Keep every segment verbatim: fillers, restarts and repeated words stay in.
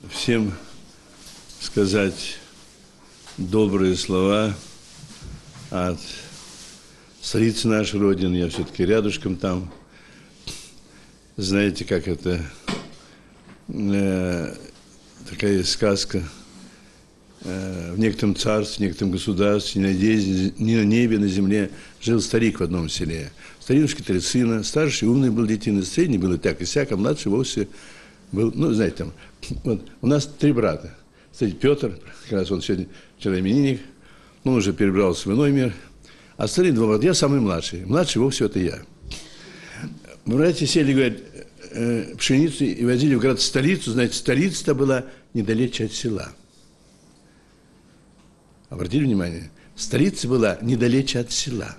всем сказать добрые слова от столицы нашей Родины. Я все-таки рядышком там. Знаете, как это, э, такая сказка. Э, в некотором царстве, в некотором государстве, ни на, де, ни на небе, на земле жил старик в одном селе. Старинушки три сына, старший умный был детина, средний был и так и сяк, а младший вовсе был, ну, знаете, там, вот, у нас три брата. Кстати, Петр, как раз он сегодня, вчера именинник, он уже перебрался в иной мир. А остальные два брата, я самый младший. Младший вовсе это я. Братья сели, говорят, э, пшеницу и возили в город столицу. Знаете, столица-то была недалече от села. Обратили внимание? Столица была недалече от села.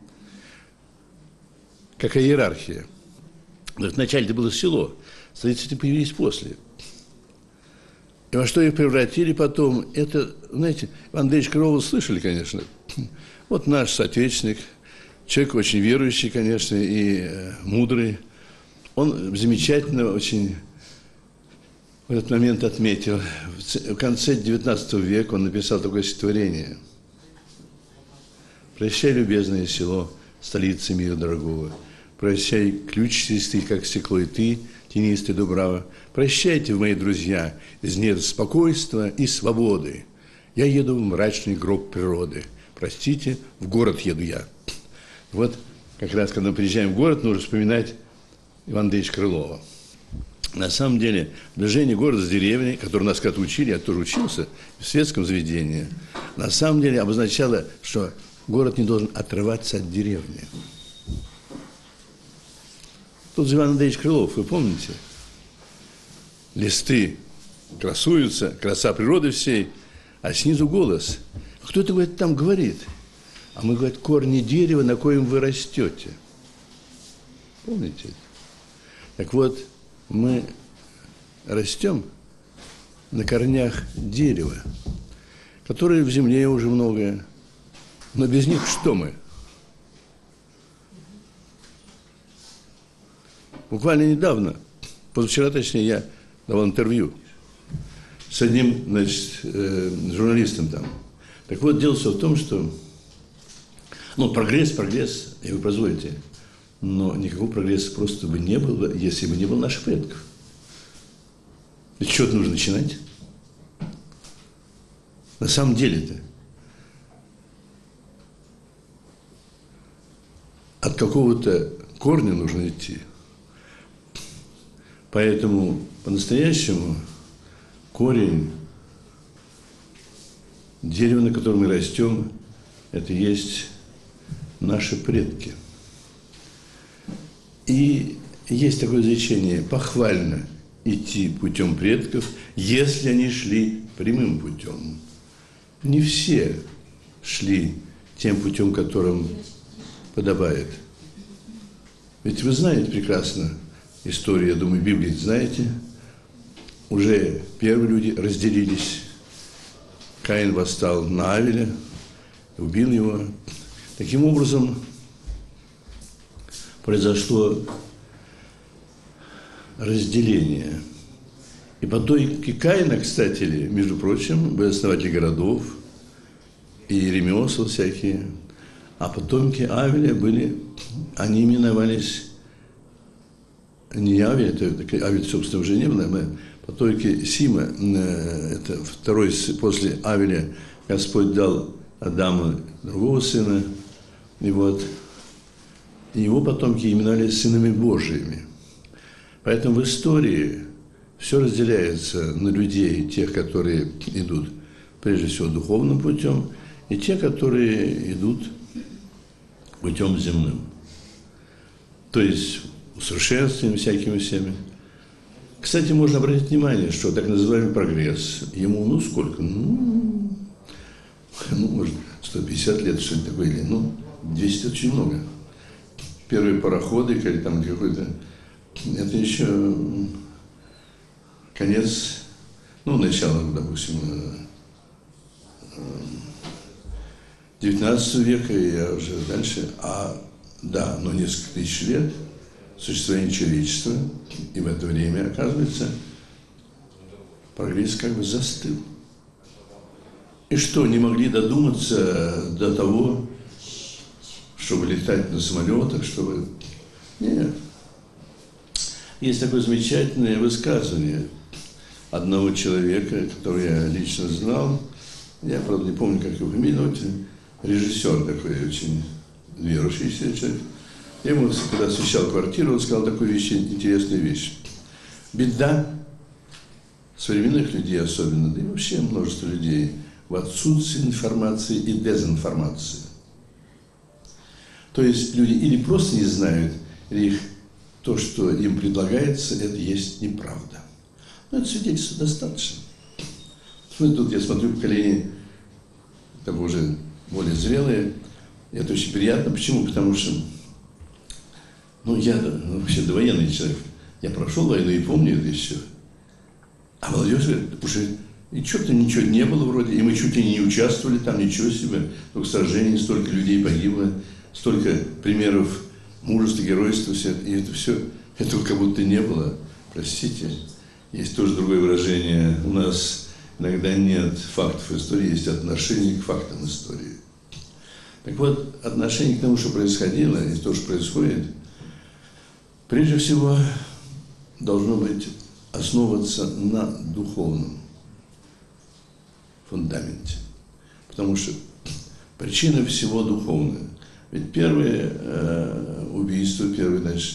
Какая иерархия. Вначале это было село, столицы появились после. И во что их превратили потом, это, знаете, Иван Андреевич Крылова слышали, конечно. Вот наш соотечественник, человек очень верующий, конечно, и э, мудрый. Он замечательно очень в этот момент отметил. В конце девятнадцатого века он написал такое стихотворение. «Прощай, любезное село, столица мира дорогого. Прощай, ключ чистый, как стекло, и ты, тенистый Дубрава. Прощайте, мои друзья, из недр спокойствия и свободы. Я еду в мрачный гроб природы. Простите, в город еду я». Вот как раз, когда мы приезжаем в город, нужно вспоминать Ивана Андреевича Крылова. На самом деле, движение города с деревней, которое нас когда-то учили, я тоже учился в светском заведении, на самом деле обозначало, что город не должен отрываться от деревни. Тут же Иван Андреевич Крылов, вы помните? Листы красуются, краса природы всей, а снизу голос. Кто это, говорит, там говорит? А мы, говорит, корни дерева, на коем вы растете. Помните это? Так вот, мы растем на корнях дерева, которые в земле уже многое, но без них что мы? Буквально недавно, позавчера, точнее, я давал интервью с одним, значит, э, журналистом там. Так вот, дело все в том, что, ну, прогресс, прогресс, и вы позволите, но никакого прогресса просто бы не было, если бы не было наших предков. Ведь с чего-то нужно начинать. На самом деле-то. От какого-то корня нужно идти. Поэтому по-настоящему корень дерева, на котором мы растем, это есть наши предки. И есть такое изречение: похвально идти путем предков, если они шли прямым путем. Не все шли тем путем, которым подобает. Ведь вы знаете прекрасно историю, я думаю, Библию знаете. Уже первые люди разделились. Каин восстал на Авеля, убил его. Таким образом, произошло разделение. И потомки Каина, кстати, между прочим, были основатели городов и ремесел всякие. А потомки Авеля были, они именовались не Авель, это Авель, собственно, уже не было, мы потомки Сима, это второй, после Авеля Господь дал Адаму другого сына, и вот его потомки именовались сынами Божьими. Поэтому в истории все разделяется на людей, тех, которые идут прежде всего духовным путем, и те, которые идут путем земным. То есть усовершенствованием всякими всеми. Кстати, можно обратить внимание, что так называемый прогресс, ему, ну, сколько? Ну, ну может, сто пятьдесят лет, что-нибудь такое, или, ну, двести лет очень много. Первые пароходы, или там какой-то, это еще конец, ну, начало, допустим, девятнадцатого века, я уже дальше, а, да, но несколько тысяч лет существования человечества, и в это время, оказывается, прогресс как бы застыл. И что, не могли додуматься до того, чтобы летать на самолетах, чтобы... Нет. Есть такое замечательное высказывание одного человека, которого я лично знал. Я, правда, не помню, как его фамилия, но режиссер такой, очень верующий человек. Я ему, когда освещал квартиру, он сказал такую вещь, интересную вещь. Беда современных людей особенно, да и вообще множество людей, в отсутствии информации и дезинформации. То есть люди или просто не знают, или их, то, что им предлагается, это есть неправда. Но это свидетельство достаточно. Ну, тут я смотрю поколение такое уже более зрелое. И это очень приятно. Почему? Потому что ну, я ну, вообще довоенный человек. Я прошел войну и помню это еще. А молодежь говорит, уже и что-то ничего не было вроде, и мы чуть ли не участвовали там, ничего себе. Только сражений, столько людей погибло, столько примеров мужества, геройства, все, и это все, этого как будто не было. Простите, есть тоже другое выражение. У нас иногда нет фактов истории, есть отношение к фактам истории. Так вот, отношение к тому, что происходило, и то, что происходит, прежде всего, должно быть основываться на духовном фундаменте. Потому что причина всего духовная. Ведь первое э, убийство, первое, значит,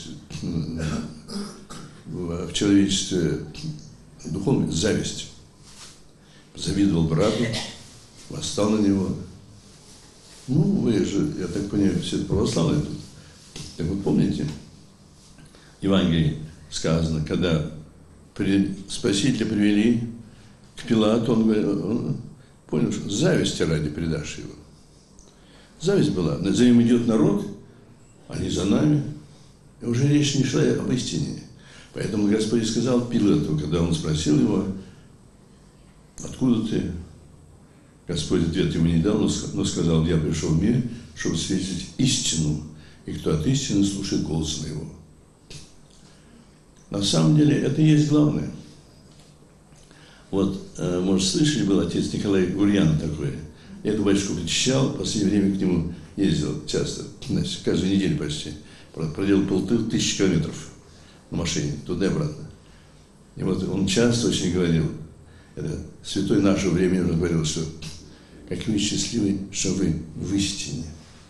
в, в человечестве духовное – зависть. Завидовал брату, восстал на него. Ну, вы же, я так понимаю, все это православные тут. Так вы помните, в Евангелии сказано, когда при, Спасителя привели к Пилату, он, говорит, он понял, что зависти ради предашь его. Зависть была. За ним идет народ, а не за нами. И уже речь не шла об истине. Поэтому Господь сказал Пилату, когда он спросил его, откуда ты? Господь ответ ему не дал, но сказал, я пришел в мир, чтобы свидетельствовать истину. И кто от истины слушает голос моего. На самом деле, это и есть главное. Вот, может, слышали, был отец Николай Гурьян такой. Я эту батюшку причащал, в последнее время к нему ездил часто, значит, каждую неделю почти. Проделал полтысячи километров на машине, туда и обратно. И вот он часто очень говорил, это святой нашего времени, он говорил, что как вы счастливы, что вы в истине.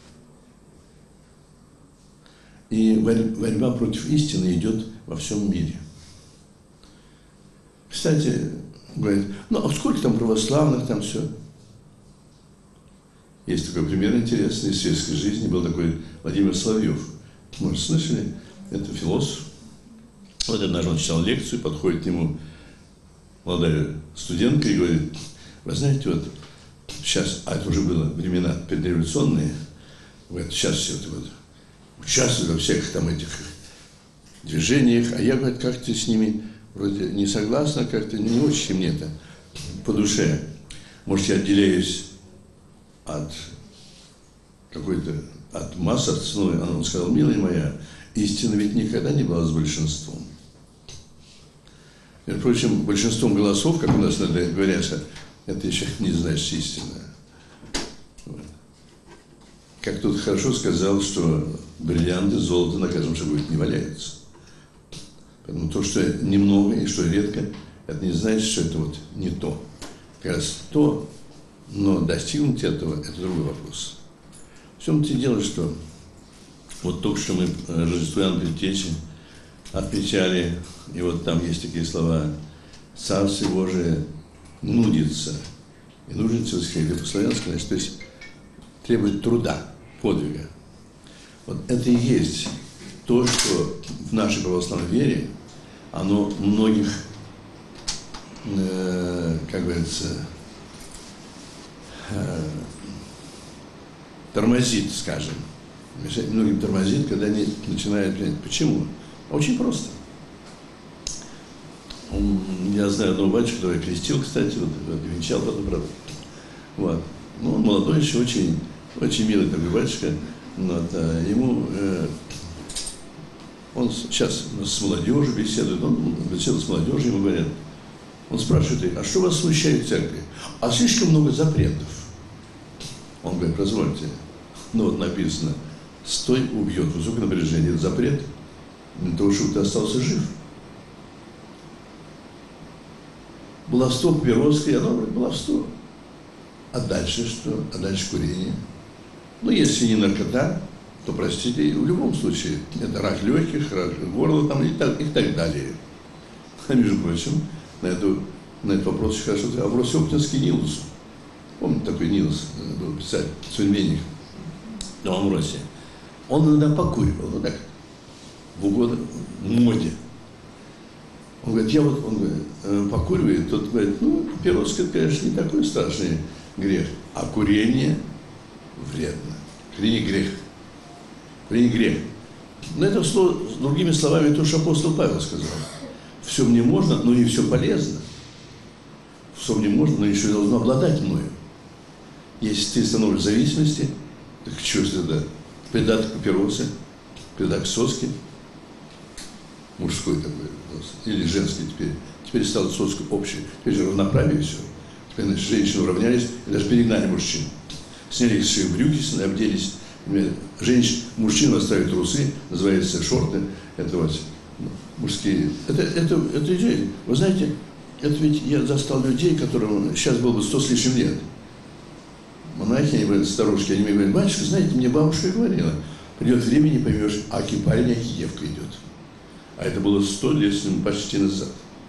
И борьба против истины идет во всем мире. Кстати, говорит, ну а сколько там православных, там все. Есть такой пример интересный из светской жизни, был такой Владимир Соловьев. Может, слышали? Это философ. Вот однажды он читал лекцию, подходит к нему молодая студентка и говорит, вы знаете, вот сейчас, а это уже было времена предреволюционные, говорит, сейчас все это вот участвую во всех там этих движениях, а я, говорит, как-то с ними вроде не согласна, как-то не очень мне это по душе. Может, я отделяюсь от какой-то, от массы основной. Он сказал, милая моя, истина ведь никогда не была с большинством. Между прочим, большинством голосов, как у нас иногда говорят, это еще не значит истина. Вот. Как тут хорошо сказал, что бриллианты, золото на каждом шагу не валяются. Поэтому то, что немного и что редко, это не значит, что это вот не то. Как раз то, но достигнуть этого – это другой вопрос. В чем-то дело, что вот только что мы Рождество Иоанна Предтечи отмечали, и вот там есть такие слова «Царствие Божие нудится». И нудится, если по-славянски, значит, то есть требует труда, подвига. Вот это и есть то, что в нашей православной вере, оно многих, э, как говорится, э, тормозит, скажем. Многим тормозит, когда они начинают понять. Почему? Очень просто. Он, я знаю одного батюшку, который крестил, кстати, вот, венчал потом, правда. Вот. Ну, он молодой еще, очень, очень милый такой батюшка. Вот, а ему, э, он сейчас с молодежью беседует, он беседует с молодежью, ему говорят, Он спрашивает, а что вас смущает в церкви? А слишком много запретов. Он говорит, позвольте, ну вот написано, стой, убьет, высокое напряжение, это запрет для того, чтобы ты остался жив. Баловство папиросское, оно говорит, баловство. А дальше что? А дальше курение. Ну, если не наркота, то, простите, в любом случае, это рак легких, рак горла там, и, так, и так далее. А между прочим, на, эту, на этот вопрос очень хорошо, а в Оптинский Нилус, помните такой Нилус, был писатель, современник, на Амвросии, он иногда покуривал, вот так, в угоду моде. Он говорит, я вот, он говорит, покуривает, тот говорит, ну, папироска, конечно, не такой страшный грех, а курение вредно. Курение грех. Курение грех. Но это слово, другими словами, то, что апостол Павел сказал. Все мне можно, но не все полезно. Все мне можно, но еще должно обладать мною. Если ты становишься в зависимости, так что же это? Придаток папиросы, придаток соски. Мужской такой, или женский теперь. Теперь стало соска общей. Теперь же равноправие все. Теперь, значит, женщины уравнялись и даже перегнали мужчин. Сняли их свои брюки, обделись. Женщин, мужчин оставили трусы, называются шорты. Это вот мужские. Это, это, это идея. Вы знаете, это ведь я застал людей, которым сейчас было бы сто с лишним лет. Монахи, они говорят, старушки, они мне говорят, батюшка, знаете, мне бабушка говорила, придет время, не поймешь, аки парень, аки девка идет. А это было сто лет с ним почти назад.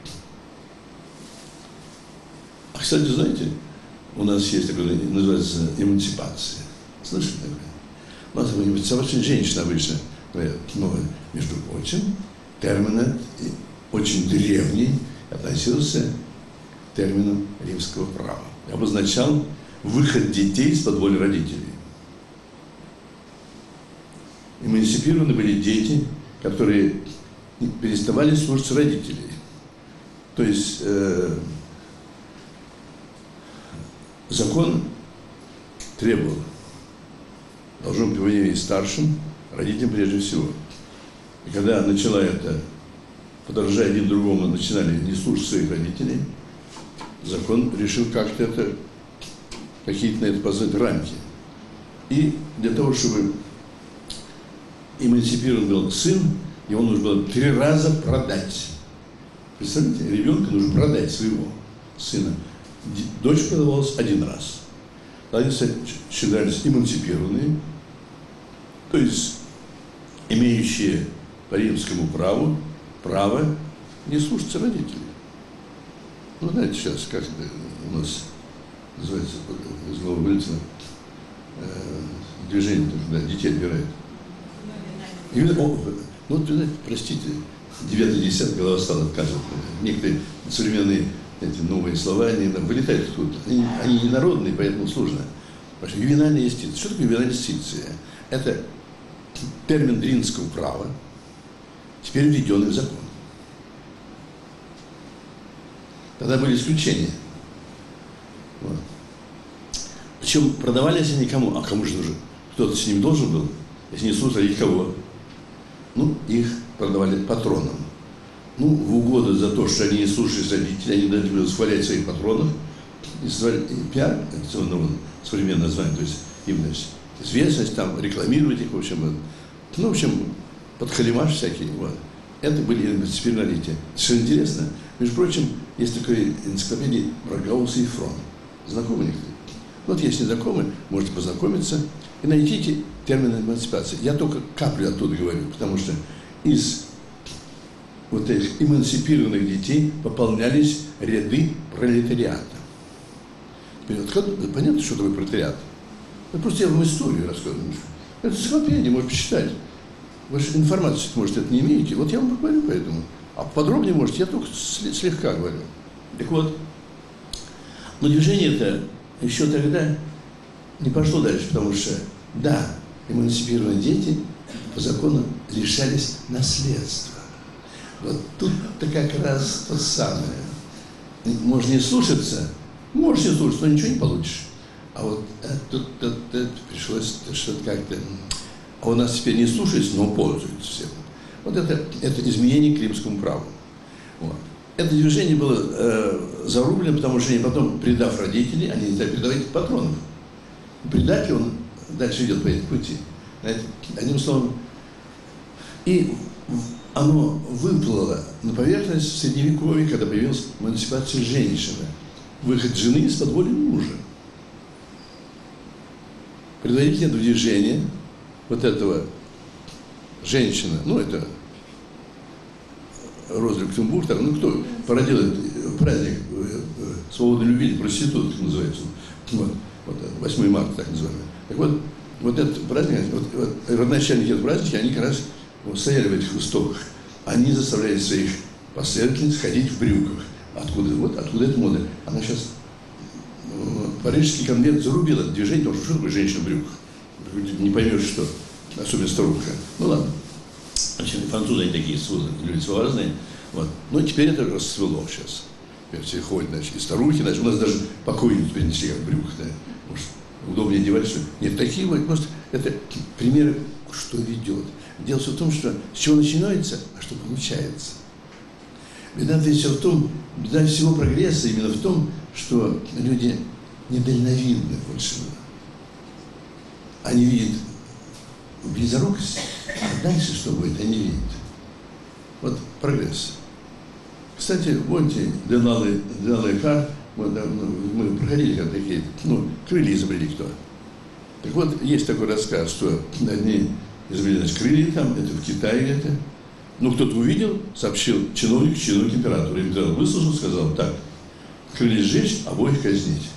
А, кстати, знаете, у нас есть такое, называется эмансипация. Слышали такое? У нас эмансипация женщина обычно говорят, но, между прочим, термин этот очень древний, относился к термину римского права. Обозначал выход детей из-под воли родителей. Эмансипированы были дети, которые переставали слушаться родителей. То есть э, закон требовал, должно быть повинение старшим, родителям прежде всего. И когда начала это, подражая один другому, начинали не слушать своих родителей, закон решил как-то это, какие-то на это позволить рамки. И для того, чтобы эмансипирован был сын, его нужно было три раза продать. Представляете, ребенка нужно продать своего сына. Дочь продавалась один раз. Они считались эмансипированные, то есть имеющие по римскому праву право не слушаться родителей. Ну, знаете, сейчас, как это у нас называется, из нового вылетело, э, движение, когда детей отбирают. Именно, о, ну, простите, девятый десяток голова стала отказывать. Некоторые современные эти новые слова, они вылетают тут. Они, они не народные, поэтому сложно. Ювенальная юстиция. Что такое ювенальная юстиция? Это термин римского права, теперь введенный в закон. Тогда были исключения. Вот. Причем продавались они кому? А кому же нужен? Кто-то с ним должен был? Если не слушали, их кого? Ну, их продавали патронам. Ну, в угоду за то, что они не слушались родителей, они должны были восхвалять своих патронов. И создавали пиар, это ну, современное название, то есть именно известность, там, рекламировать их, в общем, ну, в общем, подхалимаш всякий. Вот. Это были эмансипированные родители. Что интересно, между прочим, есть такая энциклопедия про Гаусса и Фрона. Знакомы некоторые? Вот если не знакомы, можете познакомиться и найдите термин эмансипации. Я только каплю оттуда говорю, потому что из вот этих эмансипированных детей пополнялись ряды пролетариата. Понятно, что такое пролетариат? Это просто я вам историю рассказываю. Это энциклопедия, можете почитать. Вы же информацию, может, это не имеете. Вот я вам говорю поэтому. А подробнее можете, я только слегка говорю. Так вот, но движение это еще тогда не пошло дальше, потому что, да, эмансипированные дети по закону лишались наследства. Вот тут-то как раз то самое. Можно не слушаться, можешь не слушаться, но ничего не получишь. А вот тут, тут, тут пришлось что-то как-то... А у нас теперь не слушается, но пользуется всем. Вот это, это изменение к римскому праву. Вот. это движение было э, зарублено, потому что они потом, предав родителей, они не стали предавать патронов. Предатель, он дальше идет по этому пути. Знаете, одним словом, и оно выплыло на поверхность в Средневековье, когда появилась эмансипация женщины, выход жены из-под воли мужа. Предводитель этого движения, вот этого женщина, ну это Роза Люксембург, ну кто породил этот праздник свободы любви, проститут, как называется, вот, вот, восьмое марта, так называемый. Так вот, вот этот праздник, вот, вот, родоначальники этого праздника, они как раз вот, стояли в этих истоках. Они заставляли своих последовательниц ходить в брюках. Откуда? Вот откуда эта мода. Она сейчас, Парижский конвент зарубил это движение, потому что что такое женщина в брюках? Не поймешь, что. Особенно старуха. Ну ладно. Значит, французы они такие люди своеобразные. Вот. Но теперь это расцвело сейчас. Теперь все ходят, значит, и старухи, значит, у нас даже покойники теперь несли как в брюках, да. Может, удобнее одевались, что нет, такие вот, просто это примеры, что ведет. Дело все в том, что с чего начинается, а что получается. Беда все в том, беда всего прогресса именно в том, что люди недальновидны больше. Они видят близорукость, а дальше что будет, они видят. Вот прогресс. Кстати, помните, Деналы, Деналы Кар, мы, мы проходили как такие, ну, крылья изобрели кто. Так вот, есть такой рассказ, что одни изобрели, значит, крылья там, это в Китае где-то. Ну, кто-то увидел, сообщил чиновник, чиновник императора. Император выслушал, сказал, так, крылья сжечь, обоих казнить.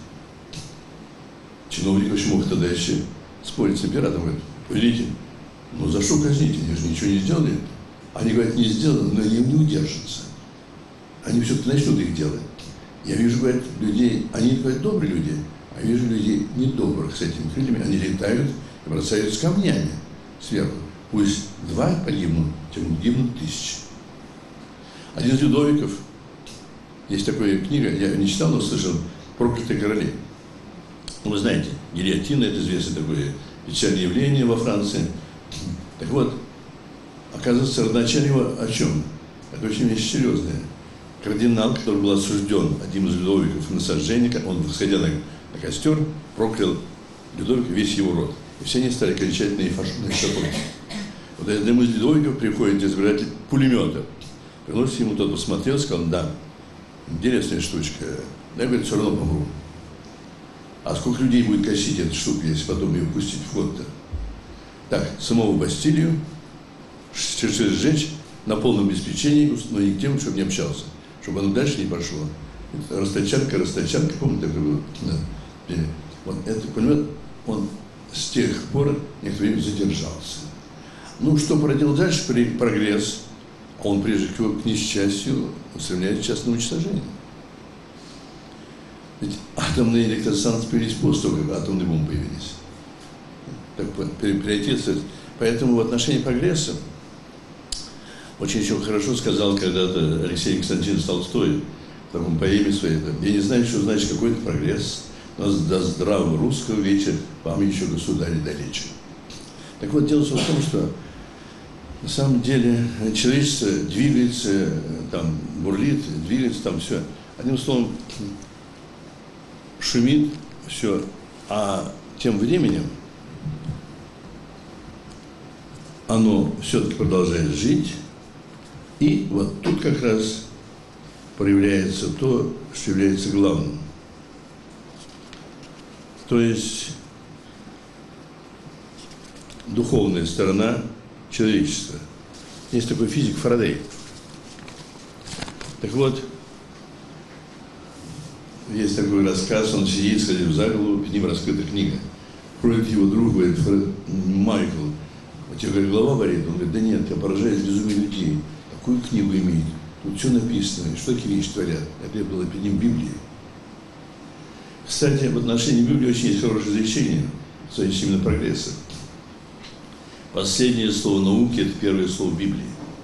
Чиновник очень мог тогда еще спорить с императором, говорит, повелитель, ну за что казнить, они же ничего не сделали. Они говорят, не сделано, но они не удержатся. Они все-таки начнут их делать. Я вижу, говорят, людей, они, говорят, добрые люди, а вижу людей недобрых с этими крыльями, они летают и бросаются камнями сверху. Пусть два погибнут, тем гибнут тысячи. Один из Людовиков, есть такая книга, я не читал, но слышал, «Проклятые короли». Ну, вы знаете, гильотина – это известное такое печальное явление во Франции. Так вот, оказывается, родоначальник о чем? Это очень вещь серьезная. Кардинал, который был осужден одним из Людовиков на сожжение, он, восходя на, на костер, проклял Людовика весь его род. И все они стали кричать на ифашотах. Вот одному из Людовиков приходит избиратель пулемета. Приносит ему, тот посмотрел, сказал, да, интересная штучка. Я, говорит, все равно помру. А сколько людей будет косить эту штуку, если потом ее пустить в ход-то? Так, самого Бастилию сжечь на полном обеспечении, но не к тем, чтобы не общался, чтобы оно дальше не пошло. Расточанка, расточанка, помните, такое было? Да. Вот это, понимаете, он с тех пор некоторое время задержался. Ну, что проделал дальше? Прогресс. Он, прежде всего, к несчастью, устремляет сейчас на уничтожение. Ведь атомные электростанции появились после того, как атомные бомбы появились. Так, приоритет. Поэтому в отношении прогресса очень еще хорошо сказал когда-то Алексей Константинович Толстой в таком поэме своей. Я не знаю, что значит какой-то прогресс, но до здравого русского вечера вам еще, государь, далече. Так вот, дело в том, что на самом деле человечество двигается, там, бурлит, двигается, там все. Одним словом, шумит все, а тем временем оно все-таки продолжает жить, и вот тут как раз проявляется то, что является главным. То есть духовная сторона человечества. Есть такой физик Фарадей. Так вот, есть такой рассказ, он сидит, сходит за голову, перед ним раскрыта книга. Входит его друг, говорит, Майкл, у тебя, говорит, голова болит? Он говорит, да нет, я поражаюсь безумию людей. Какую книгу имеет? Тут все написано, что такие вещи творят. Это было перед ним Библия. Кстати, в отношении Библии очень есть хорошее изречение, касающееся именно прогресса. Последнее слово науки – это первое слово Библии.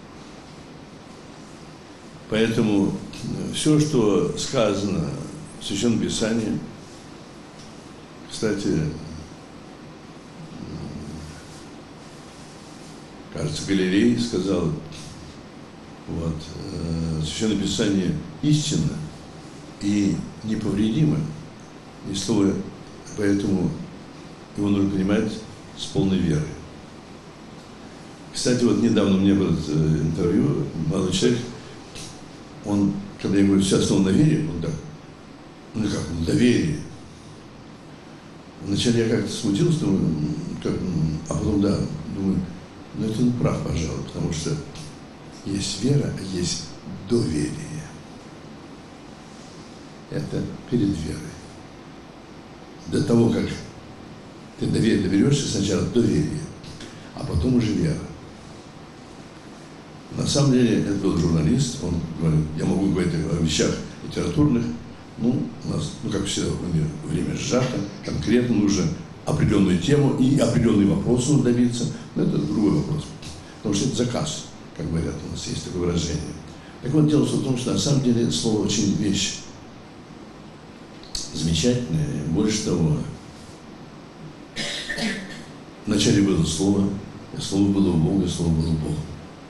Поэтому все, что сказано в Священном Писании, кстати, кажется, Галилей сказал, Вот. Священное Писание истинно и неповредимо, и слово, поэтому его нужно понимать с полной верой. Кстати, вот недавно у меня было интервью, молодой человек, он, когда я говорю, все основано на вере, он так, ну как, на доверие. Вначале я как-то смутился, думаю, как, а потом, да, думаю, ну это он прав, пожалуй, потому что есть вера, а есть доверие. Это перед верой. До того, как ты доверие доберешься, сначала доверие, а потом уже вера. На самом деле, это был журналист, он говорил, я могу говорить о вещах литературных, ну, у нас, ну, как всегда, время сжато, конкретно нужно определенную тему и определенный вопрос нужно добиться, но это другой вопрос, потому что это заказ, как говорят, у нас есть такое выражение. Так вот, дело в том, что на самом деле слово очень вещь замечательная, больше того, вначале было слово, и слово было у Бога, и слово было у Бога.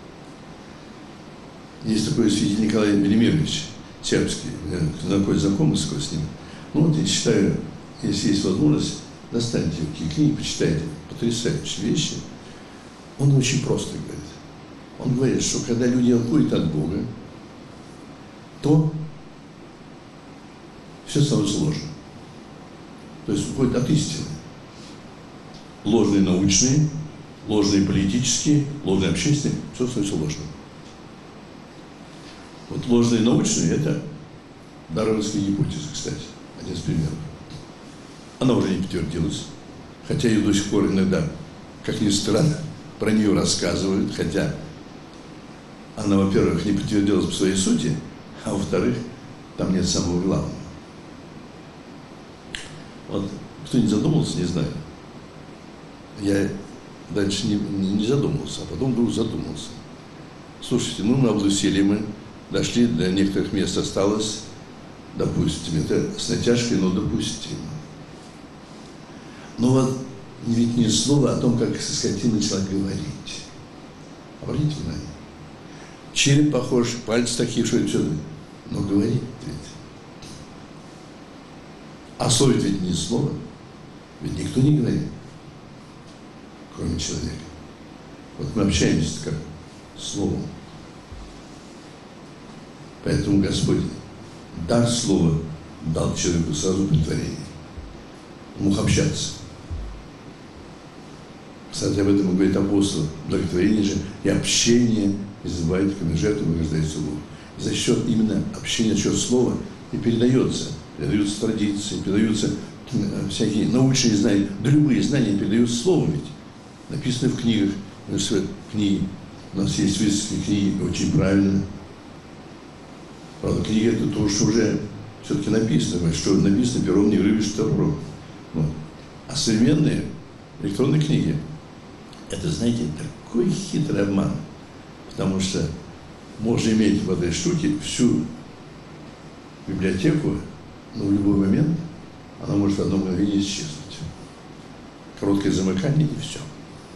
Есть такой святитель Николай Велимирович Сербский, я такой знакомый с ним. Ну вот я считаю, если есть возможность, достаньте какие книги, почитайте, потрясающие вещи. Он очень просто говорит. Он говорит, что когда люди уходят от Бога, то все становится ложным. То есть уходят от истины. Ложные научные, ложные политические, ложные общественные, все становится ложным. Вот ложные научные – это дарвиновская гипотеза, кстати, один из примеров. Она уже не подтвердилась, хотя ее до сих пор иногда, как ни странно, про нее рассказывают, хотя она, во-первых, не подтвердилась по своей сути, а во-вторых, там нет самого главного. Вот кто не задумался, не знаю. Я дальше не, не задумался, а потом вдруг задумался. Слушайте, ну на Авдусиле мы дошли, до некоторых мест осталось, допустим, это с натяжкой, но допустимо. Но вот ведь не слово о том, как скотина начала говорить. Обратите внимание. Череп похож, пальцы такие, что это все. Но говорит ведь. А слово ведь не слово. Ведь никто не говорит, кроме человека. Вот мы общаемся как словом. Поэтому Господь дар слова дал человеку сразу при творении. Он мог общаться. Кстати, об этом говорит апостол. Благотворение же и общение избавит как жертву, вырождается Бог. За счет именно общения, за счет слова и передается. Передаются традиции, передаются всякие научные знания. Да любые знания передаются словом ведь. Написано в книгах. Книги. У нас есть выставки книги, очень правильно. Правда, книга это то, что уже все-таки написано, что написано пером не рыбишь топором. Вот. А современные электронные книги, это, знаете, такой хитрый обман, потому что можно иметь в этой штуке всю библиотеку, но в любой момент она может в одно мгновение исчезнуть. Короткое замыкание и все.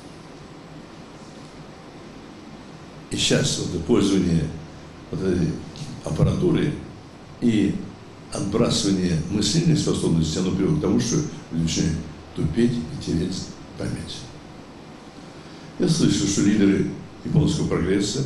И сейчас вот пользование вот этой аппаратуры и отбрасывание мыслительной способности, оно приводит к тому, что люди начинают тупеть и терять память. Я слышал, что лидеры японского прогресса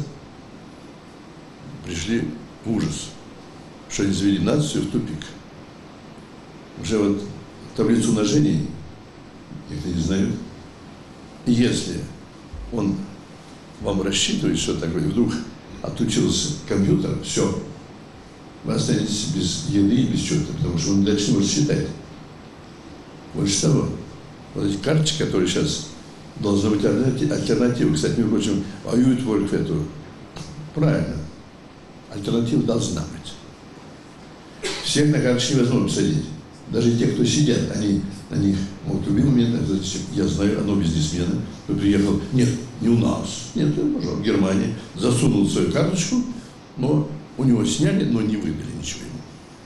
пришли в ужас, что они завели нацию в тупик. Уже вот таблицу умножений никто не знает. И если он вам рассчитывает, что такое, вдруг отключился компьютер, все, вы останетесь без еды и без чего-то, потому что он дальше не может считать. Больше того, вот эти карточки, которые сейчас должны быть альтернативы, кстати, между прочим, воюют в эту. Правильно, альтернатива должна быть. Всех на карточки невозможно посадить. Даже те, кто сидят, они на них могут в любой момент, я знаю одного бизнесмена, кто приехал, нет, не у нас, нет, пожалуйста, в Германии, засунул свою карточку, но у него сняли, но не выдали ничего ему.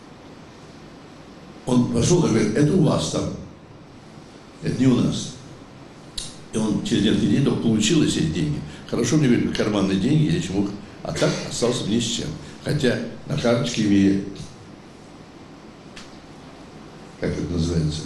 Он пошел и говорит, это у вас там, это не у нас. И он через несколько дней только получил эти деньги, Хорошо мне были карманные деньги, я еще мог, а так остался ни с чем. Хотя на карточке имея, как это называется,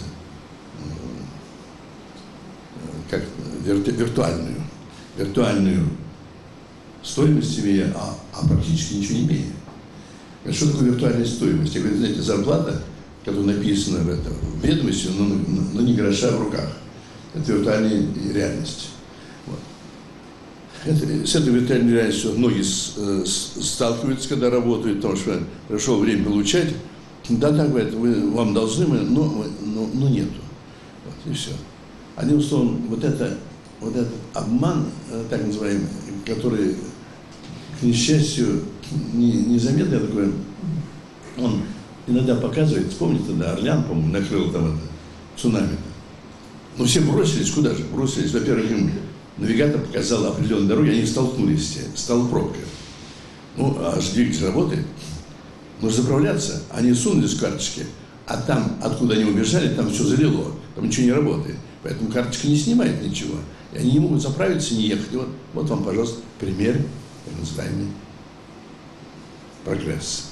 как вирту, виртуальную, виртуальную стоимость имея, а, а практически ничего не имея. Что такое виртуальная стоимость? Я говорю, знаете, зарплата, которая написана в этом в ведомости, но, но, но не гроша в руках. Это виртуальная реальность. Вот. Это, с этой виртуальной реальностью многие с, с, сталкиваются, когда работают, потому что пришло время получать. Да-да, говорят, вы, вам должны, мы, но, но, но нету. Вот, и все. Одним словом, вот, это, вот этот обман, так называемый, который, к несчастью, не, незаметно такой, он иногда показывает, вспомните, тогда Орлеан, по-моему, накрыл там это, цунами. Но все бросились, куда же? Бросились, во-первых, им навигатор показал определенные дороги, они столкнулись, стала пробка. Ну, а двигатель работает. Нужно заправляться, они сунулись в карточки, а там, откуда они убежали, там все залило, там ничего не работает. Поэтому карточка не снимает ничего. И они не могут заправиться, не ехать. И вот, вот вам, пожалуйста, пример, так называемый прогресс.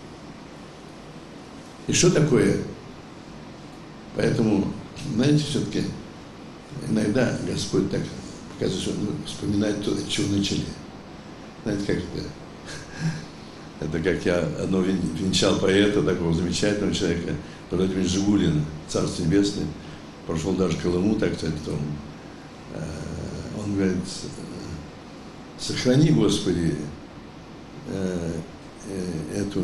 И что такое? Поэтому, знаете, все-таки иногда Господь так показывает, что ну, вспоминает то, от чего начали. Знаете, как это? Это как я одно венчал поэта, такого замечательного человека, Владимир Жигулин, Царство Небесное, прошел даже Колыму, так сказать, потом. Он говорит, сохрани, Господи, эту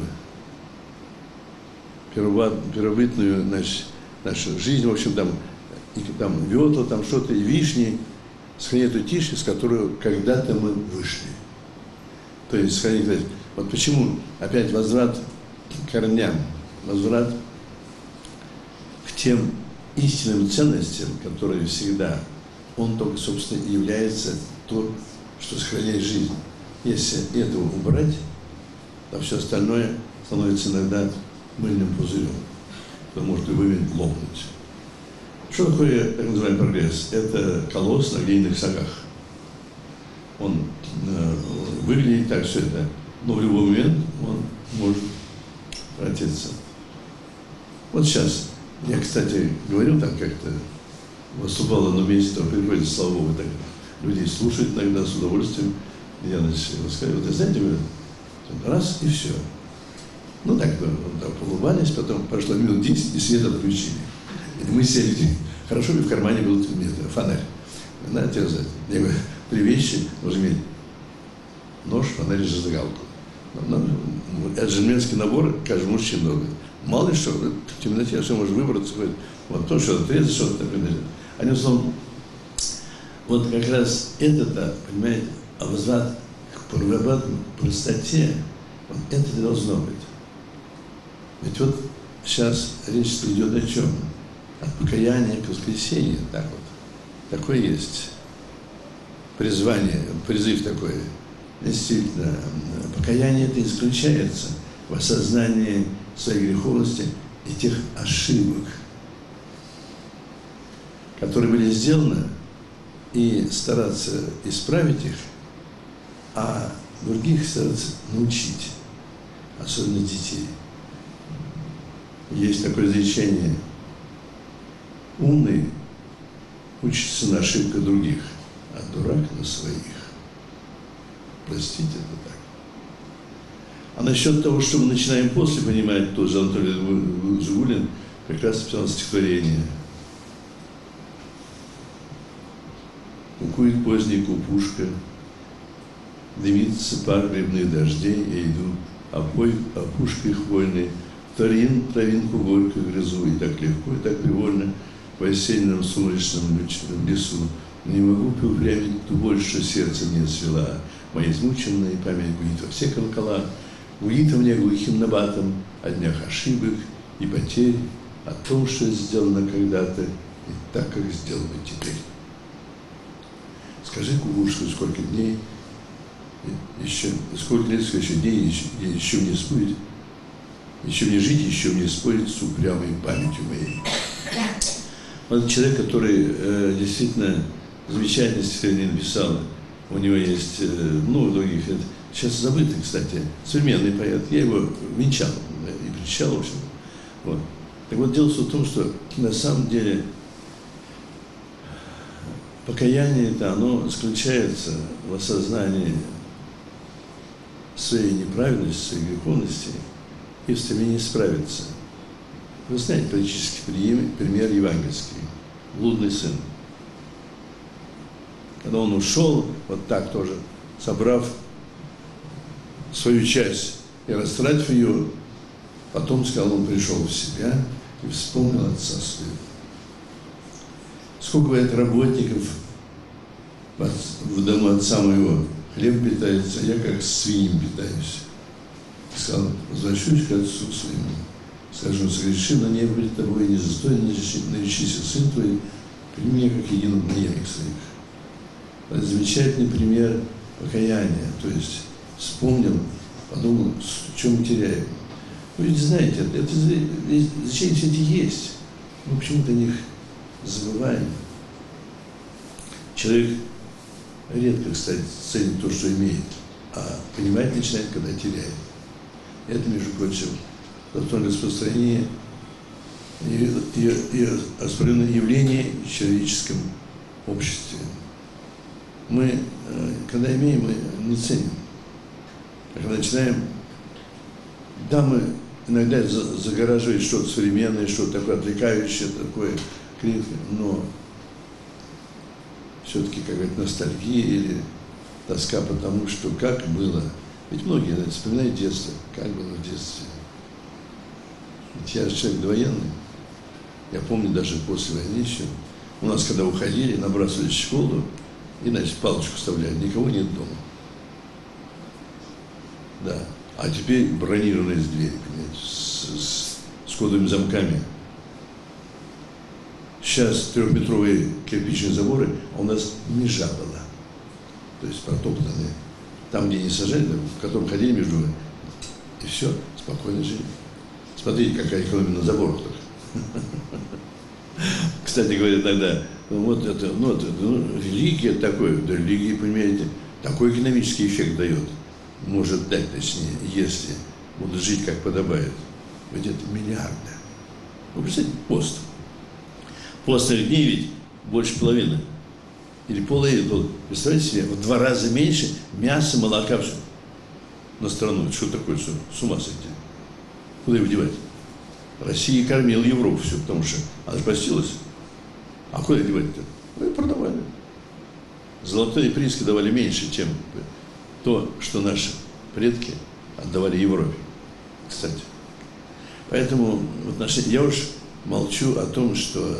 первобытную, значит, нашу жизнь, в общем, там, и, там ветла, там что-то, и вишни, сохрани эту тишь, из которой когда-то мы вышли. То есть, сохрани, вот почему опять возврат к корням, возврат к тем истинным ценностям, которые всегда, он только, собственно, и является то, что сохраняет жизнь. Если этого убрать, то все остальное становится иногда мыльным пузырем, то может и вымя лопнуть. Что такое, так называемый, прогресс? Это колосс на глиняных сагах. Он э, выглядит так, все это, но в любой момент он может превратиться. Вот сейчас, я, кстати, говорил там как-то, выступал одно месте, там приходит слава Богу, так, людей слушают иногда с удовольствием. Я рассказывал, вот, знаете, говорю, раз и все. Ну так, так улыбались, потом прошло минут десять, и свет отключили. И мы сели, хорошо бы в кармане был фонарь. Знаете, я говорю, три вещи нужно иметь: нож, фонарь и зажигалку. Это джентльменский набор, каждый мужчина должен. Мало ли что, в темноте все может выбраться, вот то, что отрезать, что-то такое. Одним словом, вот как раз это-то, понимаете, а возврат к простоте, вот это должно быть. Ведь вот сейчас речь идет о чем? От покаяния к воскресению, так вот. Такое есть призвание, призыв такой. Действительно, покаяние это исключается в осознании своей греховности и тех ошибок, которые были сделаны, и стараться исправить их, а других стараться научить, особенно детей. Есть такое изречение: умный учится на ошибках других, а дурак на своих. Простите, это так. А насчет того, что мы начинаем после понимать, тоже Анатолий Жигулин прекрасно писал стихотворение. Кукует поздняя кукушка, дымится пар грибных дождей, я иду опой, опушкой хвойной, травин, травинку горькую грызу, и так легко, и так привольно в осеннем сумрачном лесу. Не могу поупрямить ту боль, что сердце мне свела. Моя измученная память гудит во все колокола, гудит во мне глухим набатом о днях ошибок и потерь, о том, что сделано когда-то, и так, как сделано теперь. Скажи, кукушка, сколько дней, еще, сколько лет, еще дней, еще, еще мне спорить, еще мне жить, еще мне спорить с упрямой памятью моей. Вот человек, который э, действительно замечательное стихотворение написал, у него есть много других. Сейчас забытый, кстати, современный поэт. Я его венчал и причащал, в общем. Вот. Так вот, дело в том, что на самом деле покаяние-то, оно заключается в осознании своей неправильности, своей греховности и в стремлении справиться. Вы знаете практически пример евангельский. Блудный сын. Когда он ушел, вот так тоже, собрав свою часть и растратив ее, потом, сказал, он пришел в себя и вспомнил отца своего. Сколько бывает работников в дому отца моего, хлеб питается, а я как свиньем питаюсь. Сказал, возвращусь к отцу своему. Скажу, согреши, но не будет тобой не застоин, наречися сын твой, прими меня как единого наемник своих. Это замечательный пример покаяния, то есть вспомнил, подумал, что мы теряем. Вы ведь знаете, это, это зачем все эти есть? Мы почему-то о них забываем. Человек редко, кстати, ценит то, что имеет, а понимать начинает, когда теряет. Это, между прочим, в распространение и, и, и распространенное явление в человеческом обществе. Мы, когда имеем, мы не ценим. А когда начинаем, да, мы иногда загораживаем что-то современное, что-то такое отвлекающее, такое крепкое, но все-таки какая-то ностальгия или тоска по тому, что как было. Ведь многие, знаете, вспоминают детство, как было в детстве. Ведь я же человек довоенный. Я помню даже после войны еще. У нас, когда уходили, набрасывались в школу, и, значит, палочку вставляли, никого нет дома. Да. А теперь бронированные двери, понимаете, с, с, с кодовыми замками. Сейчас трехметровые кирпичные заборы, а у нас межа была. То есть протоптанные. Там, где не сажали, в котором ходили между ними. И все, спокойно жили. Смотрите, какая экономия на заборах. Кстати говоря, тогда, ну, вот это, ну, это, ну, религия такое, да, религия, понимаете, такой экономический эффект дает. Может дать, точнее, если будут жить как подобает. Ведь это миллиарды. Вы представляете, пост. Постных дней ведь больше половины. Или половины. Представляете себе, в два раза меньше мяса, молока, все на страну. Что такое, что с ума сойти? Куда его девать? Россия кормила Европу все, потому что она же постилась. А куда девать-то? Ну и продавали. Золотые прииски давали меньше, чем то, что наши предки отдавали Европе. Кстати. Поэтому в отношении, я уж молчу о том, что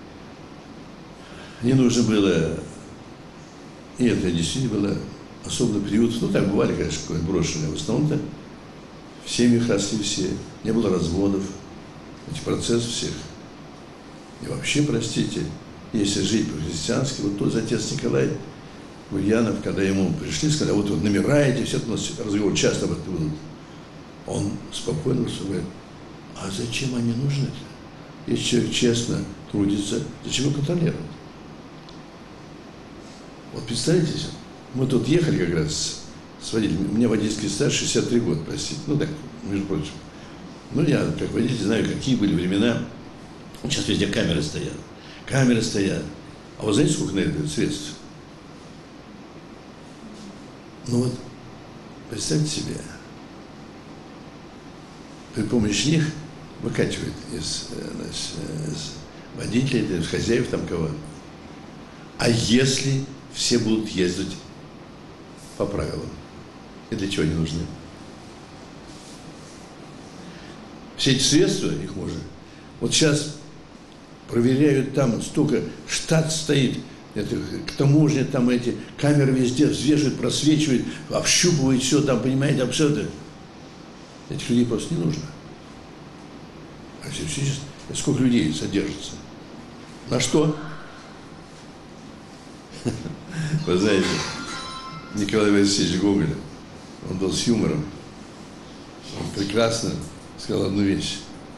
не нужно было, и это действительно было особый период, ну так бывали, конечно, какое-то брошенное, в основном-то в семьях росли все, не было разводов, эти процессы всех. И вообще, простите, если жить по-христиански, вот тот отец Николай Гурьянов, когда ему пришли, сказали, вот вы намираете, все, у нас разговор часто об этом будут. Он спокойно говорит, а зачем они нужны-то? Если человек честно трудится, зачем его контролировать? Вот представляете, мы тут ехали как раз с водителем, у меня водительский стаж шестьдесят три года, простите, ну так, между прочим. Ну я, как водитель, знаю, какие были времена, сейчас везде камеры стоят, камеры стоят. А вы знаете, сколько на это средств? Ну вот, представьте себе, при помощи них выкачивает из, значит, из водителей, из хозяев там кого. А если все будут ездить по правилам? И для чего они нужны? Все эти средства, их можно. Вот сейчас проверяют там, столько, штат стоит, это, к таможне там эти камеры везде взвешивают, просвечивают, общупывают все там, понимаете, абсолютно. Этих людей просто не нужно. А сейчас сколько людей содержится? На что? Вы знаете, Николай Васильевич Гоголь, он был с юмором, он прекрасно сказал одну вещь.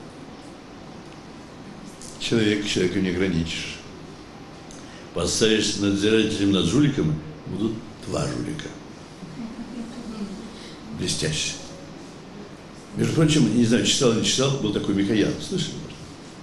Человек, человека не ограничишь. Поставишь надзирателем над жуликом, будут Два жулика. Блестяще. Между прочим, не знаю, читал или не читал, был такой Микоян. Слышали, может?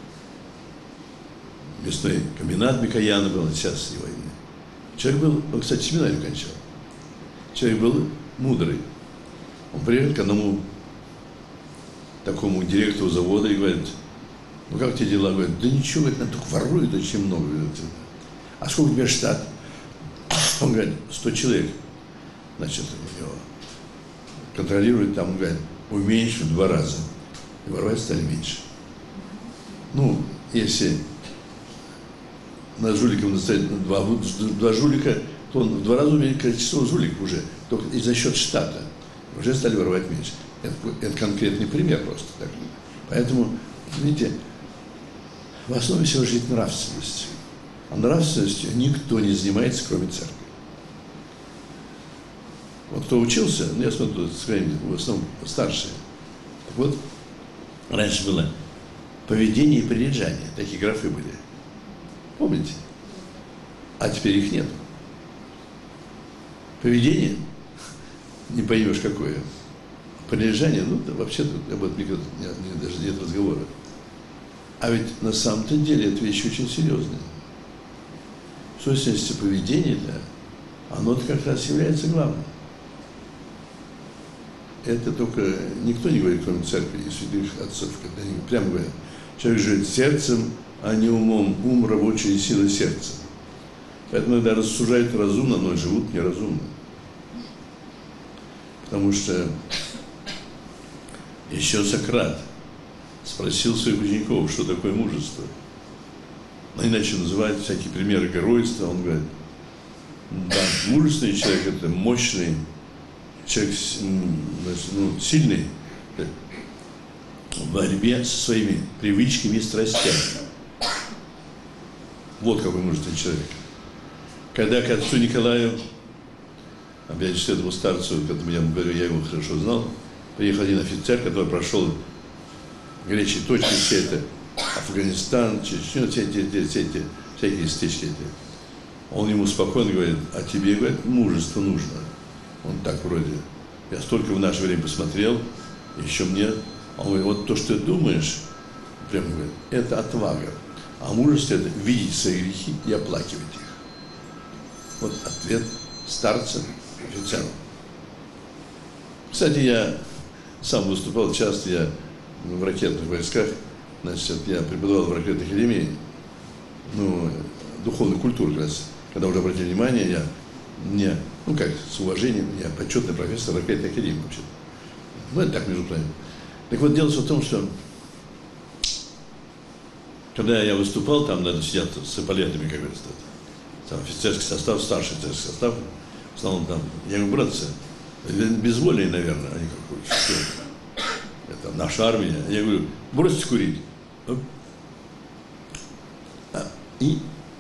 Мясной комбинат Микояна был, сейчас его имя. Человек был, он, кстати, семинарию кончал. Человек был мудрый. Он приехал к одному такому директору завода и говорит: ну как тебе дела? Говорит: да ничего, говорит, нам только воруют очень много. А сколько у тебя штат? Он говорит: сто человек. Значит, у него контролирует там, он говорит, уменьшили в два раза. И воровать стали меньше. Ну, если над жуликом настоит два, два жулика, то он в два раза уменьшит количество жуликов уже. Только и за счет штата уже стали воровать меньше. Это, это конкретный пример просто. Так. Поэтому, видите, в основе всего лежит нравственность. А нравственностью никто не занимается, кроме церкви. Вот кто учился, ну, я смотрю, в основном старшие. Так вот, раньше было поведение и прилежание. Такие графы были. Помните? А теперь их нет. Поведение, не поймешь какое. Прилежание, ну, да, вообще-то об этом даже нет разговора. А ведь на самом-то деле это вещь очень серьезная. В сущности, поведение-то, оно-то как раз является главным. Это только никто не говорит, кроме церкви и святых отцов, когда они прямо говорят: человек живет сердцем, а не умом. Ум – рабочая сила сердца. Поэтому, когда рассуждают разумно, но живут неразумно. Потому что еще Сократ спросил своих учеников, что такое мужество. Но иначе называют всякие примеры геройства. Он говорит: да, мужественный человек – это мощный человек, ну, сильный в борьбе со своими привычками и страстями. Вот какой мужественный человек. Когда к отцу Николаю, опять же, этому старцу, которому я говорю, я его хорошо знал, приехал один офицер, который прошел горячие точки, все это, Афганистан, Чечню, все эти, все эти, всякие стычки эти. Он ему спокойно говорит: а тебе, говорит, мужество нужно. Он так вроде: я столько в наше время посмотрел, еще мне. Он говорит: вот то, что ты думаешь, прямо говорит, это отвага. А мужество – это видеть свои грехи и оплакивать их. Вот ответ старца офицеру. Кстати, я сам выступал часто, я в ракетных войсках, значит, я преподавал в ракетной академии, ну, духовную культуру как раз. Когда уже обратили внимание, я мне, ну как, с уважением, я почетный профессор ракетной академии вообще. Ну, это так, между прочим. Так вот, дело в том, что когда я выступал, там, надо сидят с эполетами, как говорится, там офицерский состав, старший офицерский состав, в основном там, я говорю: братцы, безволие, наверное, они как что это наша армия. Я говорю: бросьте курить. И,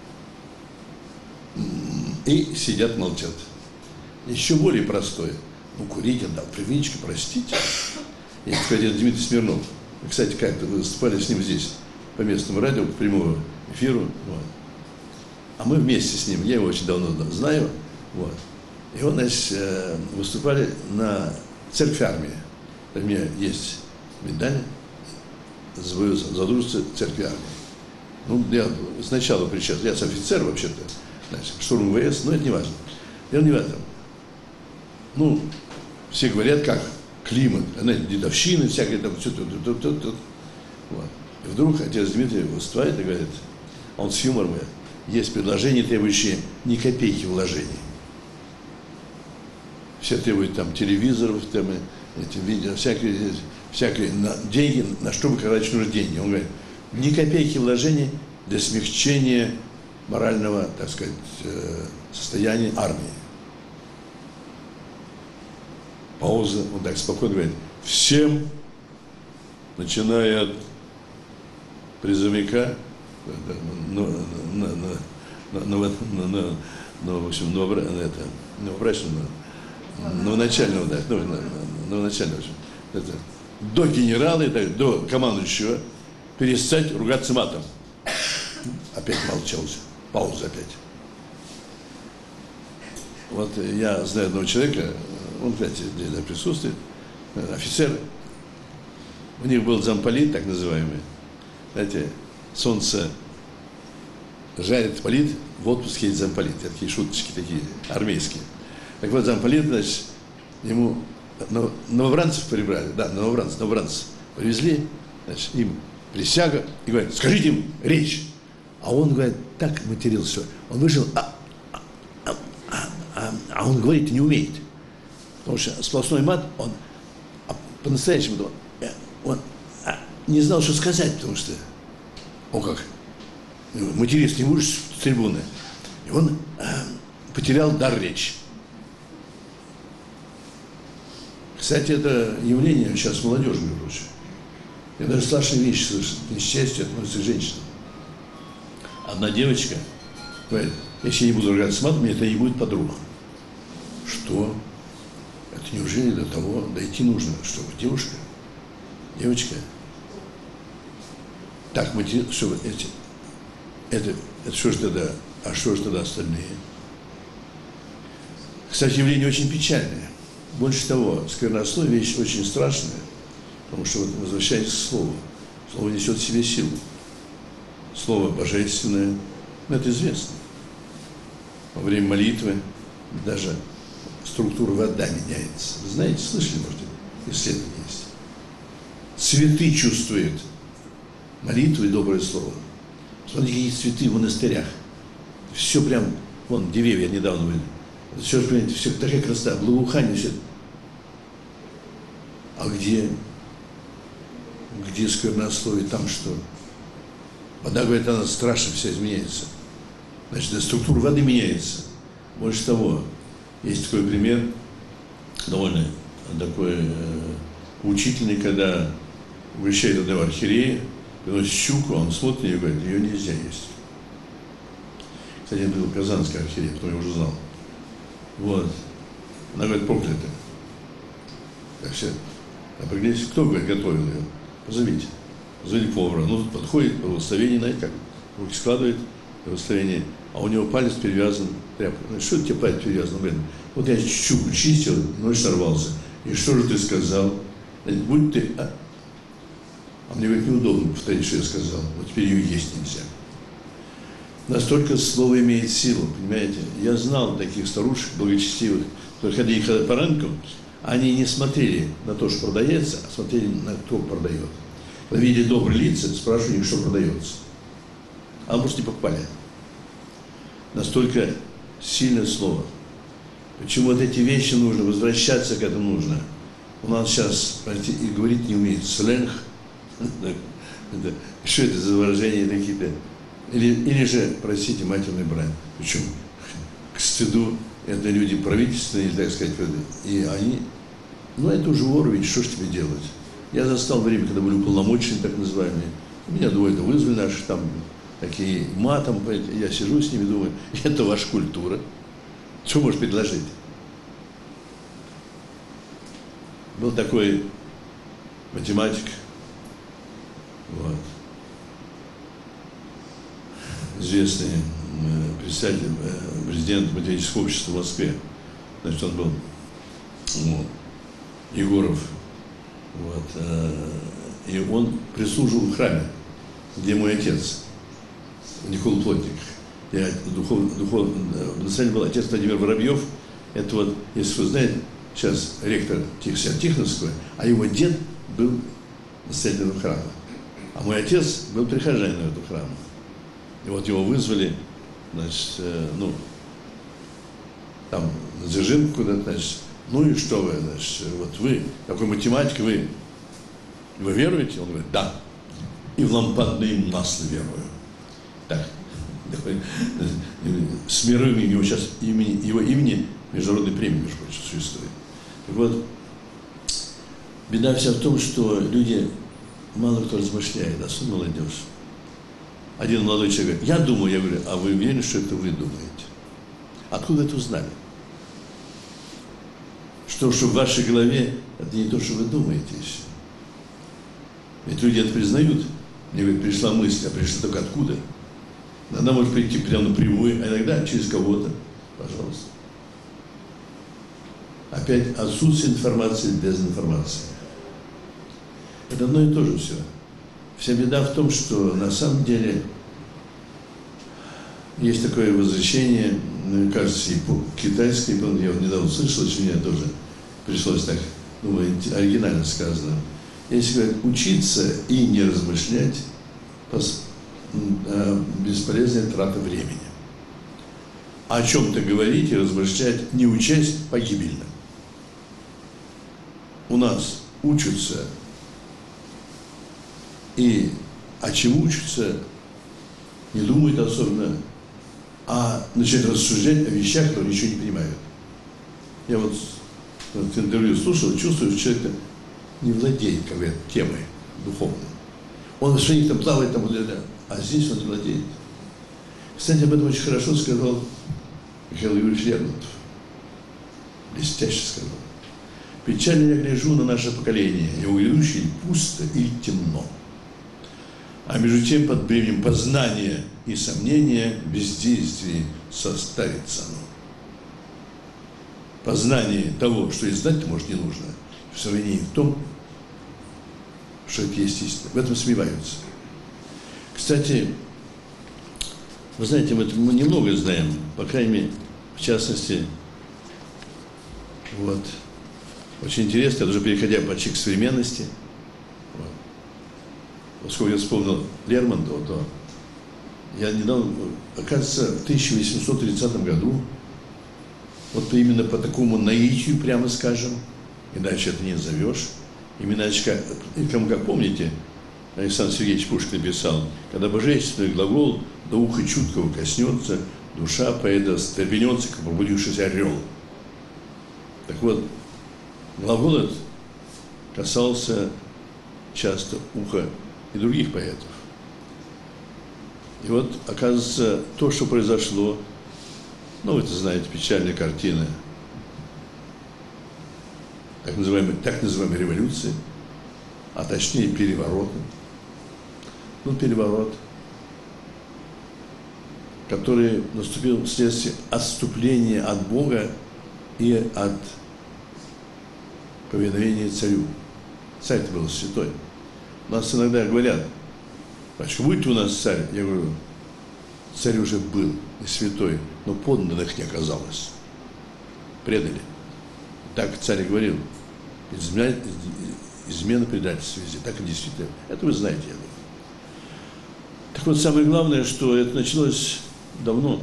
и сидят, молчат. Еще более простое. Ну, курить, отдал привычка, простите. И один Дмитрий Смирнов. Кстати, как-то вы выступали с ним здесь, по местному радио, по прямому эфиру. Вот. А мы вместе с ним, я его очень давно знаю. Вот. И он, значит, выступали на церкви армии. У меня есть медаль за задружество церкви армии. Ну, я сначала причастен, я офицер вообще-то, значит, штурм ВС, но это не важно. Дело не в этом. Ну, все говорят, как климат, знаете, дедовщины, всякие там, все тут, тут, тут, тут. Вот. И вдруг отец Дмитрий выступает и говорит, он с юмором говорит: есть предложения, требующие ни копейки вложений. Все требуют там телевизоров, там, эти видео, всякие, всякие на, деньги, на что вы, короче, нужны деньги. Он говорит: ни копейки вложений для смягчения морального, так сказать, состояния армии. Пауза, он так спокойно говорит: всем, начиная от призывника, ну, в общем, новобрачного, новоначального, да, новоначального, это, до генерала, до командующего, перестать ругаться матом. Опять молчался. Пауза опять. Вот я знаю одного человека, он, кстати, здесь присутствует, офицер. У них был замполит, так называемый. Знаете, солнце жарит полит, в отпуске есть замполит. Такие шуточки такие, армейские. Так вот, замполит, значит, ему новобранцев прибрали, да, новобранцев, новобранцев привезли, значит, им присяга, и говорят, скажите им речь. А он, говорит, так матерился. Он вышел, а, а, а, а, а он говорить не умеет. Потому что сплошной мат, он а по-настоящему, он а, не знал, что сказать, потому что, о как, материться не будешь с трибуны. И он а, потерял дар речи. Кстати, это явление сейчас молодежи, между прочим. Я даже страшные вещи слышу. Несчастье относится к женщинам. Одна девочка говорит, если я не буду ругаться с матом, мне это не будет подруга. Что? Это неужели до того дойти нужно, чтобы девушка, девочка, так мы, чтобы эти, это, это что же тогда, а что же тогда остальные? Кстати, явление очень печальное. Больше того, сквернословие вещь очень страшная, потому что, вот, возвращаясь к слову, слово несет в себе силу. Слово божественное, ну, это известно. Во время молитвы даже структура вода меняется. Вы знаете, слышали, может, исследование есть. Цветы чувствуют молитву и доброе слово. Смотрите, какие цветы в монастырях. Все прям, вон, деревья недавно были. Все, понимаете, все такая красота, благоухание, все. А где, где сквернословие, там что? Вода, говорит, она страшно вся изменяется. Значит, структура воды меняется. Больше того, есть такой пример, довольно такой э, учительный, когда угощает одного архиерея, приносит щуку, он смотрит на нее и говорит, ее нельзя есть. Кстати, это был казанский архиерей, потом я уже знал. Вот. Она говорит, проклята. Так все. Определитесь, кто, говорит, готовил ее? Позовите. Позовите повара. Ну, тут подходит, благословение, знаете, как руки складывает, благословение, а у него палец перевязан тряпкой. Ну, что тебе палец перевязан? Он говорит, вот я щуку чистил, ночь сорвался. И что же ты сказал? Будь ты... А, а мне, говорит, неудобно повторить, что я сказал. Вот теперь ее есть нельзя. Настолько слово имеет силу, понимаете? Я знал таких старушек благочестивых, которые ходили по рынкам, они не смотрели на то, что продается, а смотрели на кто продает. Когда видели добрые лица, спрашивали их, что продается. А мы просто не покупали. Настолько сильное слово. Почему вот эти вещи нужно, возвращаться к этому нужно. У нас сейчас, понимаете, и говорить не умеет. Сленг. Что это за выражения какие-то? Или, или же, простите, матерный брань. Причем к стыду это люди правительственные, так сказать, и они, ну это уже уровень, что ж тебе делать? Я застал время, когда были уполномоченные, так называемые. Меня двое вызвали наши там, такие матом, я сижу с ними, думаю, это ваша культура. Что можешь предложить? Был такой математик, вот, известный э, председатель, э, президент математического общества в Москве. Значит, он был ну, Егоров. Вот, э, и он прислуживал в храме, где мой отец, Никола Плотник. Я духов, духов, национальный был отец Владимир Воробьев. Это вот, если вы знаете, сейчас ректор Тихоновского, а его дед был настоятелем храма. А мой отец был прихожанином этого храма. И вот его вызвали, значит, э, ну, там, на зажимку куда-то, значит, ну и что вы, значит, вот вы, такой математик, вы, вы веруете? Он говорит, да. И в лампадное масло верую. Так, с мировым его сейчас имени, его имени международной премии, между прочим, существует. Так вот, беда вся в том, что люди, мало кто размышляет, особенно молодежь. Один молодой человек говорит, я думаю, я говорю, а вы уверены, что это вы думаете? Откуда это узнали? Что, что в вашей голове, это не то, что вы думаете еще. Ведь люди это признают. Мне говорят, пришла мысль, а пришла только откуда? Она может прийти прямо напрямую, а иногда через кого-то. Пожалуйста. Опять отсутствие информации, дезинформация. Это одно и то же все. Вся беда в том, что на самом деле есть такое возвращение, кажется, китайское, я вот недавно слышал, что мне тоже пришлось так, думаю, оригинально сказано. Если говорят, учиться и не размышлять, бесполезная трата времени. О чем-то говорить и размышлять, не учась, погибельно. У нас учатся, и о чем учатся, не думают особенно, а начинают рассуждать о вещах, которые ничего не понимают. Я вот в интервью слушал, чувствую, что человек не владеет, как говорят, темой духовной. Он в своих там плавает, там, а здесь он не владеет. Кстати, об этом очень хорошо сказал Михаил Юрьевич Лермонтов. Блестяще сказал. Печально я гляжу на наше поколение, его грядущее пусто или темно. А между тем, под бременем познания и сомнения, в бездействии состарится оно. Познание того, что и знать-то, может, не нужно, в сомнении в том, что это есть истина. В этом сомневаются. Кстати, вы знаете, мы, мы немного знаем, по крайней мере, в частности, вот, очень интересно, даже переходя почти к современности, вот, поскольку я вспомнил Лермонтова, то я недавно, оказывается, в тысяча восемьсот тридцатом году, вот именно по такому наитию, прямо скажем, иначе это не назовешь, именно как, кому как помните, Александр Сергеевич Пушкин написал, когда божественный глагол до уха чуткого коснется, душа поэта стрепенется, как пробудившийся орел. Так вот, глагол этот касался часто уха и других поэтов. И вот, оказывается, то, что произошло, ну, вы это знаете, печальная картина так называемой, так называемой революции, а точнее переворота. Ну, переворот, который наступил вследствие отступления от Бога и от повиновения царю. Царь-то был святой. У нас иногда говорят, батюшка, будете у нас царь? Я говорю, царь уже был и святой, но подданных не оказалось. Предали. Так царь говорил. Измена, измена предательства везде. Так и действительно. Это вы знаете, я думаю. Так вот, самое главное, что это началось давно.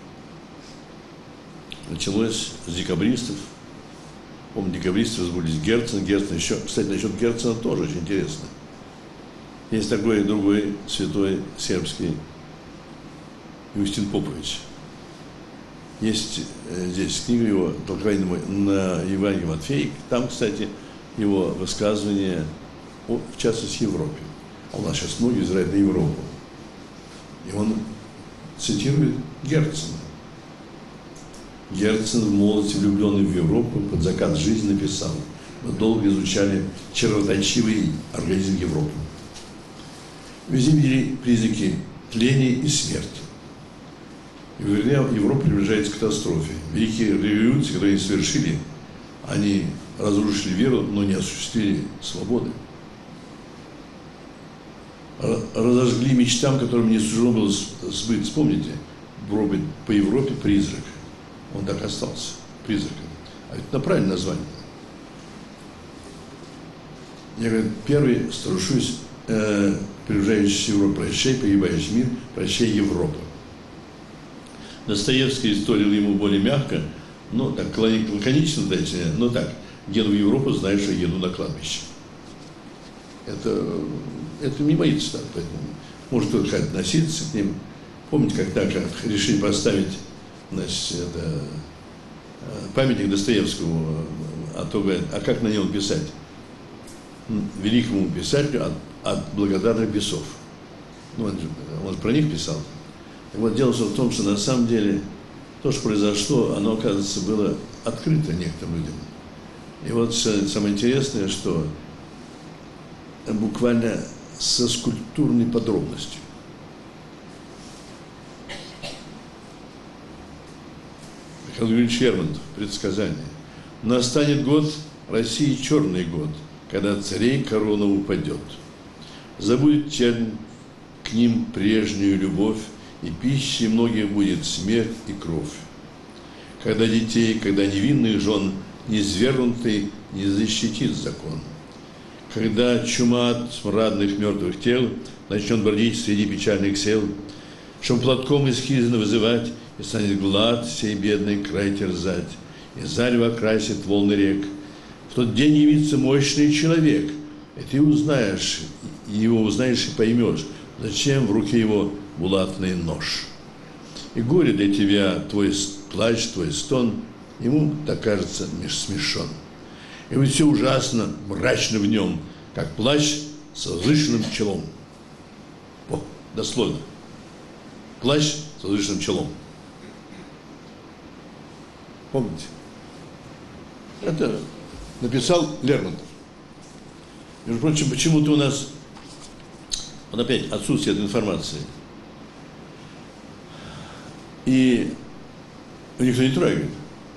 Началось с декабристов. Помню, декабристы возбудились Герцен, Герцен еще. Кстати, насчет Герцена тоже очень интересно. Есть такой другой святой сербский Иустин Попович. Есть э, здесь книга его, толкование на Евангелие Матфея. Там, кстати, его высказывания, о, в частности, Европе. А у нас сейчас многие взирают на Европу. И он цитирует Герцена. Герцен в молодости, влюбленный в Европу, под закат жизни написал: мы долго изучали червоточивый организм Европы. Везде видели признаки тления и смерти. И уверял, Европа приближается к катастрофе. Великие революции, которые они совершили, они разрушили веру, но не осуществили свободы. Разожгли мечтам, которым не суждено было сбыть. Вспомните, по Европе призрак. Он так остался, призраком. А это на правильное название. Я говорю, первый страшусь, э, приближающийся Европу, прощай, погибающий мир, прощай, Европа. Достоевский историл ему более мягко, но так лаконично, точнее, но так, еду в Европу, знаешь, что еду на кладбище. Это, это не мои цитаты, поэтому может кто-то относиться к ним. Помните, как так решили поставить, значит, это, памятник Достоевскому, а то говорят, а как на нем писать? Великому писателю от, от благодарных бесов. Ну, он, он про них писал. И вот дело в том, что на самом деле то, что произошло, оно, оказывается, было открыто некоторым людям. И вот самое интересное, что буквально со скульптурной подробностью. Михаил Юрьевич Лермонтов, предсказание. Настанет год России, черный год, когда царей корона упадет. Забудет чернь к ним прежнюю любовь, и пищей многих будет смерть и кровь. Когда детей, когда невинных жен низвергнутый не защитит закон. Когда чума от смрадных мертвых тел начнет бродить среди печальных сел, чтоб платком из хижины вызывать, и станет глад сей бедный край терзать, и зарево красит волны рек. В тот день явится мощный человек, и ты узнаешь, его узнаешь и поймешь, зачем в руке его булатный нож. И горе для тебя, твой плач, твой стон, ему так кажется смешон. И вот все ужасно, мрачно в нем, как плач с возвышенным челом. О, дословно. Плач с возвышенным челом. Помните? Это написал Лермонтов. Между прочим, почему-то у нас, вот опять, отсутствие этой информации. И никто не трогает.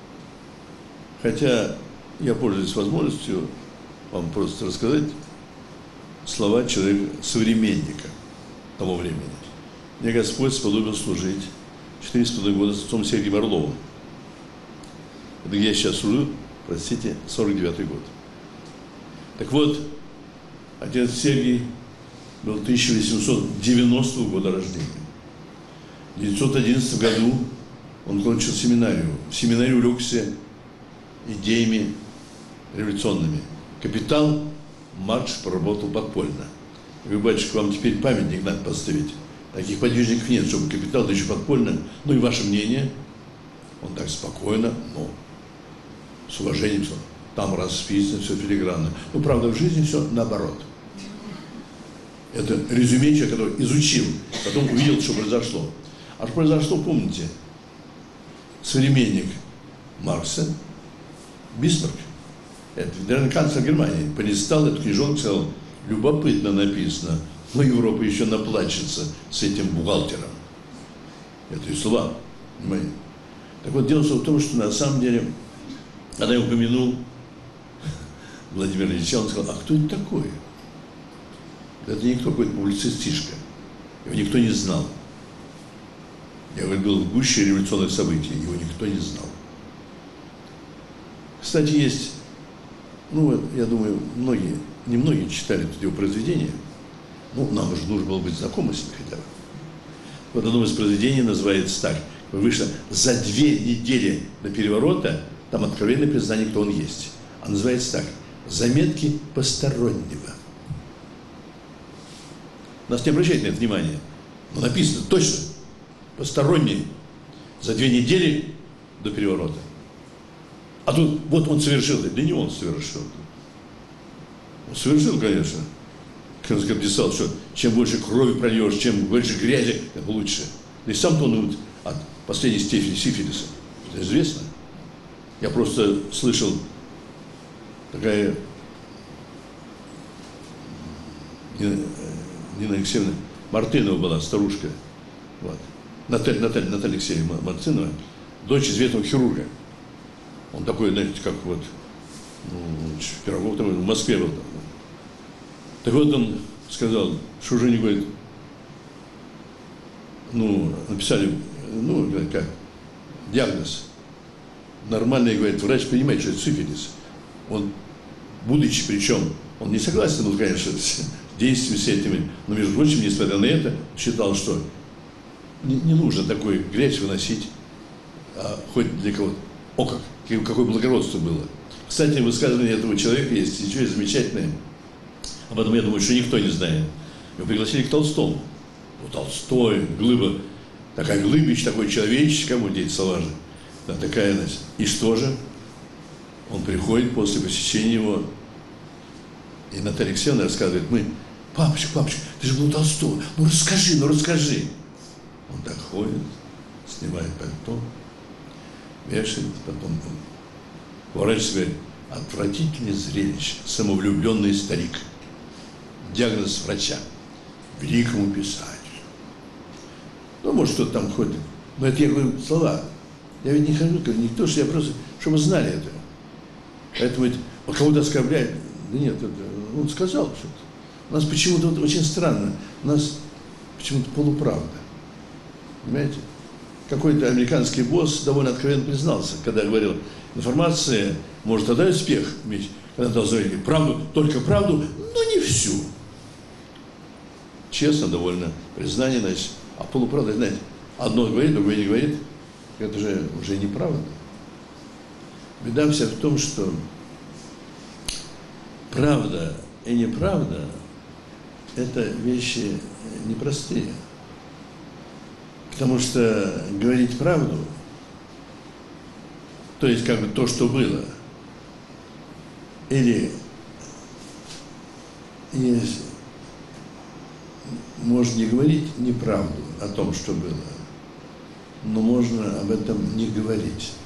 Хотя я пользуюсь возможностью вам просто рассказать слова человека, современника того времени. Мне Господь сподобил служить четыре с половиной года с отцом Сергием Орловым. Это где я сейчас служу, простите, сорок девятый год. Так вот, отец Сергий был тысяча восемьсот девяностого года рождения. В тысяча девятьсот одиннадцатом году он кончил семинарию. В семинарии увлекся идеями революционными. Капитал Маркс поработал подпольно. И вы, батюшка, вам теперь памятник надо поставить. Таких подвижников нет, чтобы капитал, да еще подпольно. Ну и ваше мнение? Он так спокойно, но с уважением все. Там расписано, все филигранно. Ну, правда, в жизни все наоборот. Это резюме человека, который изучил, потом увидел, что произошло. А что произошло, помните? Современник Маркса, Бисмарк, это федеральный канцлер Германии, полистал эту книжонку, сказал, любопытно написано, но Европа еще наплачется с этим бухгалтером. Это и слова, понимаете? Так вот, дело в том, что на самом деле, когда я упомянул Владимира Ильича, он сказал, а кто это такой? Это никто, какой-то публицистишка. Его никто не знал. Я говорю, был в гуще революционных событий, его никто не знал. Кстати, есть, ну, я думаю, многие, не многие читали тут его произведения. Ну, нам же нужно было быть знакомы с ним хотя бы. Вот одно из произведений называется так. Вышло за две недели до переворота, там откровенное признание, кто он есть. А называется так. Заметки постороннего. Нас не обращает на это внимание. Но написано точно. Посторонний. За две недели до переворота. А тут вот он совершил. Да не он совершил. Он совершил, конечно. Как писал, что чем больше крови прольешь, чем больше грязи, тем лучше. Да и сам-то он от последней степени сифилиса. Это известно. Я просто слышал, такая Нина, Нина Алексеевна Мартынова была, старушка. Вот. Наталья, Наталья, Наталья Алексеевна Мартынова, дочь известного хирурга. Он такой, знаете, как вот, ну, Пирогов там в Москве был. Там. Так вот он сказал, что уже не говорит, ну, написали, ну, как, диагноз. Нормальный, говорит, врач понимает, что это сифилис. Он, будучи, причем, он не согласен был, конечно, с действиями с этими, но, между прочим, несмотря на это, считал, что не, не нужно такой грязь выносить, а хоть для кого-то. О, как, какое благородство было. Кстати, высказывание этого человека есть еще и замечательное. Об этом, я думаю, что никто не знает. Его пригласили к Толстому. Ну, Толстой, глыба, такая глыбищ, такой человеческий, кому дети слова же. Да, такая, значит. И что же? Он приходит после посещения его, и Наталья Алексеевна рассказывает, мы, папочка, папочка, ты же был у Толстого, ну расскажи, ну расскажи. Он так ходит, снимает пальто, вешает, потом поворачивается и говорит, отвратительное зрелище, самовлюбленный старик. Диагноз врача, великому писателю. Ну, может, кто-то там ходит. Но это я говорю слова. Я ведь не хожу, как никто, что я просто, чтобы знали это. Поэтому ведь, вот кого-то оскорбляет. Да нет, это, он сказал что-то. У нас почему-то вот очень странно. У нас почему-то полуправда. Понимаете? Какой-то американский босс довольно откровенно признался, когда говорил, информация может тогда успех иметь, когда должны говорить правду, только правду, но не всю. Честно, довольно признание, значит, а полуправда, знаете, одно говорит, другое не говорит, это же уже неправда. Беда вся в том, что правда и неправда – это вещи непростые. Потому что говорить правду, то есть как бы то, что было, или есть, можно не говорить неправду о том, что было, но можно об этом не говорить.